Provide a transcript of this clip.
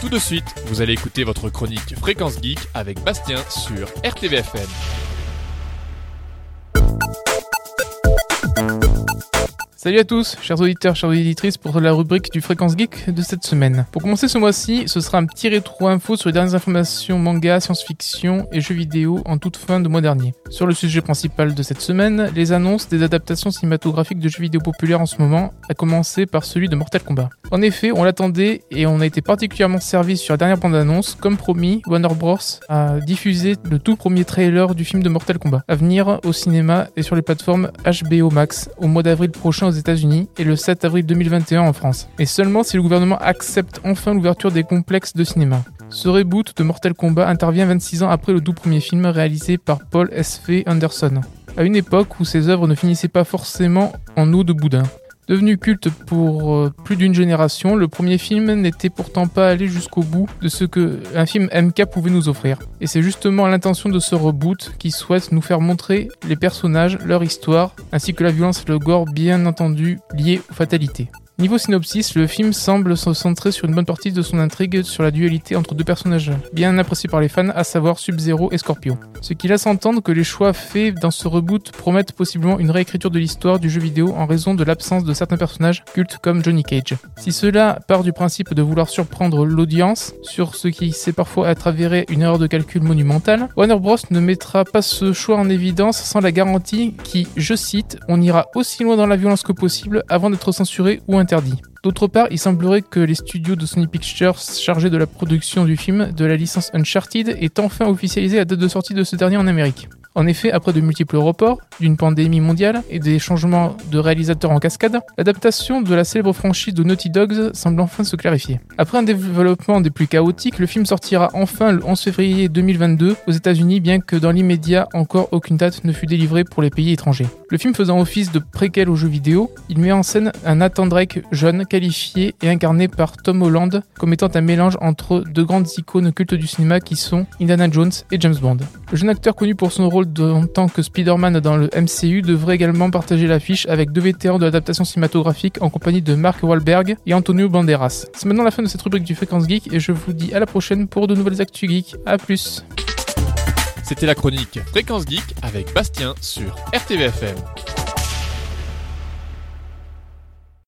Tout de suite, vous allez écouter votre chronique Fréquence Geek avec Bastien sur RTVFM. Salut à tous, chers auditeurs, chères auditrices, pour la rubrique du Fréquence Geek de cette semaine. Pour commencer ce mois-ci, ce sera un petit rétro info sur les dernières informations manga, science-fiction et jeux vidéo en toute fin de mois dernier. Sur le sujet principal de cette semaine, les annonces des adaptations cinématographiques de jeux vidéo populaires en ce moment, à commencer par celui de Mortal Kombat. En effet, on l'attendait et on a été particulièrement servi sur la dernière bande-annonce. Comme promis, Warner Bros a diffusé le tout premier trailer du film de Mortal Kombat, à venir au cinéma et sur les plateformes HBO Max au mois d'avril prochain aux États-Unis et le 7 avril 2021 en France. Et seulement si le gouvernement accepte enfin l'ouverture des complexes de cinéma. Ce reboot de Mortal Kombat intervient 26 ans après le tout premier film réalisé par Paul S.F. Anderson, à une époque où ses œuvres ne finissaient pas forcément en eau de boudin. Devenu culte pour plus d'une génération, le premier film n'était pourtant pas allé jusqu'au bout de ce que un film MK pouvait nous offrir. Et c'est justement l'intention de ce reboot qui souhaite nous faire montrer les personnages, leur histoire, ainsi que la violence et le gore bien entendu liés aux fatalités. Niveau synopsis, le film semble se centrer sur une bonne partie de son intrigue sur la dualité entre deux personnages bien appréciés par les fans, à savoir Sub-Zero et Scorpion. Ce qui laisse entendre que les choix faits dans ce reboot promettent possiblement une réécriture de l'histoire du jeu vidéo en raison de l'absence de certains personnages cultes comme Johnny Cage. Si cela part du principe de vouloir surprendre l'audience sur ce qui s'est parfois être avéré une erreur de calcul monumentale, Warner Bros ne mettra pas ce choix en évidence sans la garantie qui, je cite, « on ira aussi loin dans la violence que possible avant d'être censuré ou interdit ». D'autre part, il semblerait que les studios de Sony Pictures chargés de la production du film de la licence Uncharted aient enfin officialisé la date de sortie de ce dernier en Amérique. En effet, après de multiples reports, d'une pandémie mondiale et des changements de réalisateurs en cascade, l'adaptation de la célèbre franchise de Naughty Dog semble enfin se clarifier. Après un développement des plus chaotiques, le film sortira enfin le 11 février 2022 aux États-Unis, bien que dans l'immédiat, encore aucune date ne fut délivrée pour les pays étrangers. Le film faisant office de préquel aux jeux vidéo, il met en scène un Nathan Drake jeune, qualifié et incarné par Tom Holland, comme étant un mélange entre deux grandes icônes cultes du cinéma qui sont Indiana Jones et James Bond. Le jeune acteur connu pour son rôle en tant que Spider-Man dans le MCU devrait également partager l'affiche avec deux vétérans de l'adaptation cinématographique en compagnie de Mark Wahlberg et Antonio Banderas. C'est maintenant la fin de cette rubrique du Fréquence Geek et je vous dis à la prochaine pour de nouvelles actus geek. A plus. C'était la chronique Fréquence Geek avec Bastien sur RTVFM.